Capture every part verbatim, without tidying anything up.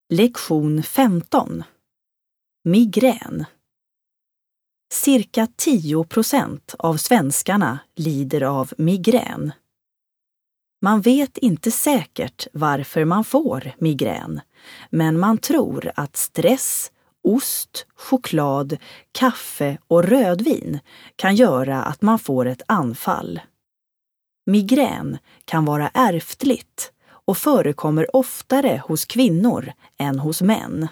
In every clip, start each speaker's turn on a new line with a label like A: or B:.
A: Lektion femton. Migrän. Cirka tio procent av svenskarna lider av migrän. Man vet inte säkert varför man får migrän, men man tror att stress, ost, choklad, kaffe och rödvin kan göra att man får ett anfall. Migrän kan vara ärftligt och förekommer oftare hos kvinnor än hos män.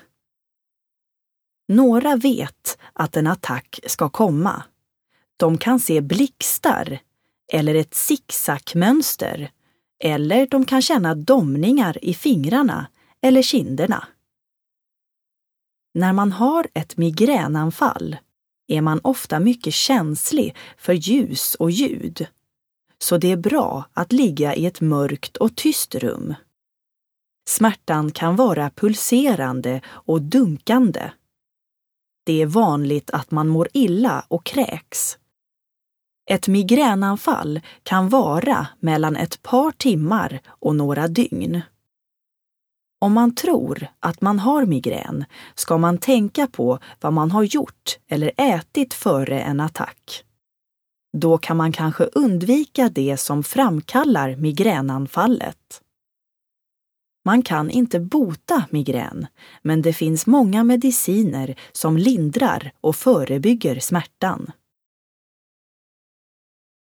A: Några vet att en attack ska komma. De kan se blixtar eller ett zigzagmönster, eller de kan känna domningar i fingrarna eller kinderna. När man har ett migränanfall är man ofta mycket känslig för ljus och ljud. Så det är bra att ligga i ett mörkt och tyst rum. Smärtan kan vara pulserande och dunkande. Det är vanligt att man mår illa och kräks. Ett migränanfall kan vara mellan ett par timmar och några dygn. Om man tror att man har migrän ska man tänka på vad man har gjort eller ätit före en attack. Då kan man kanske undvika det som framkallar migränanfallet. Man kan inte bota migrän, men det finns många mediciner som lindrar och förebygger smärtan.